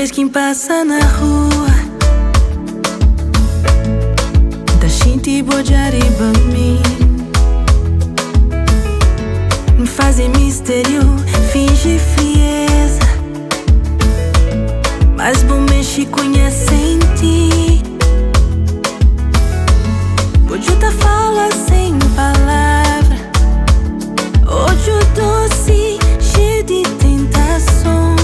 vez quem passa na rua da gente bojar e mim fazer mistério, finge frieza, mas bom mexe conhece em ti. Hoje tá fala sem palavra, hoje o doce cheio de tentação.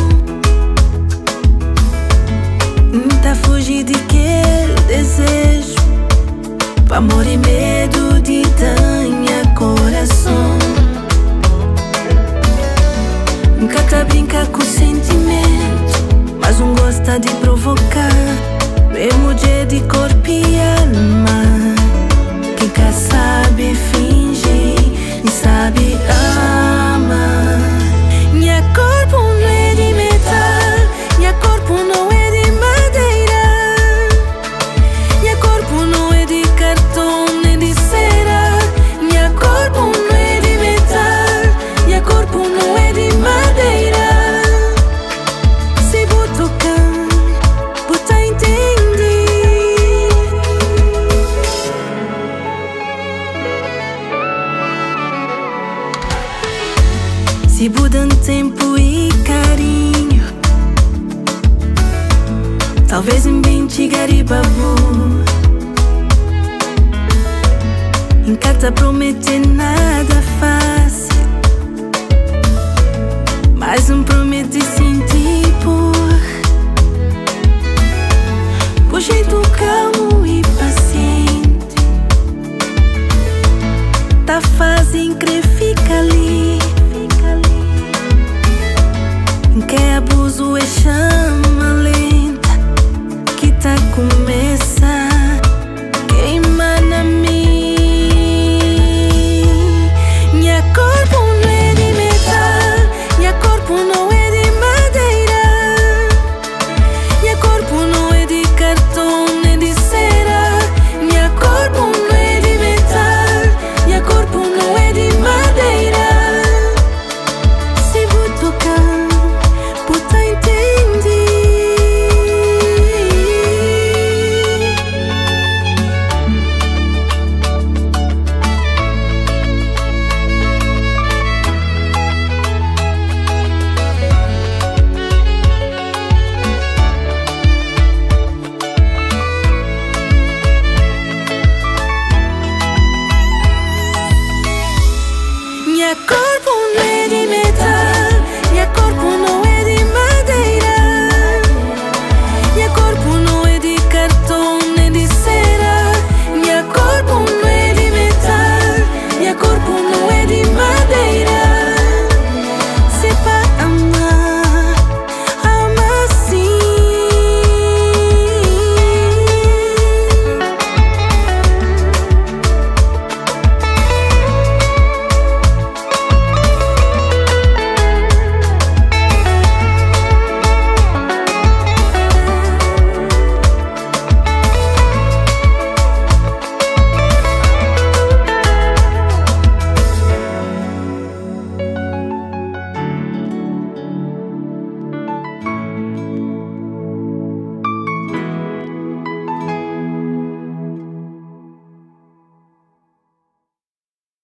Tá fugir de aquele desejo, amor e medo de danhar coração. Nunca tá brincar com sentimento, mas um gosta de provocar. Mesmo dia de corpo e alma, quem cá sabe fingir e sabe amar. Minha corpo não é de metal, minha corpo não é de madeira, minha corpo não é de cartão nem de cera. Minha corpo não é de metal, minha corpo não é de madeira. Se vou tocar, vou tá entender. Se vou dando tempo e carinho, talvez em bem chegar e babu. Em carta prometer nada fácil, mas não promete sim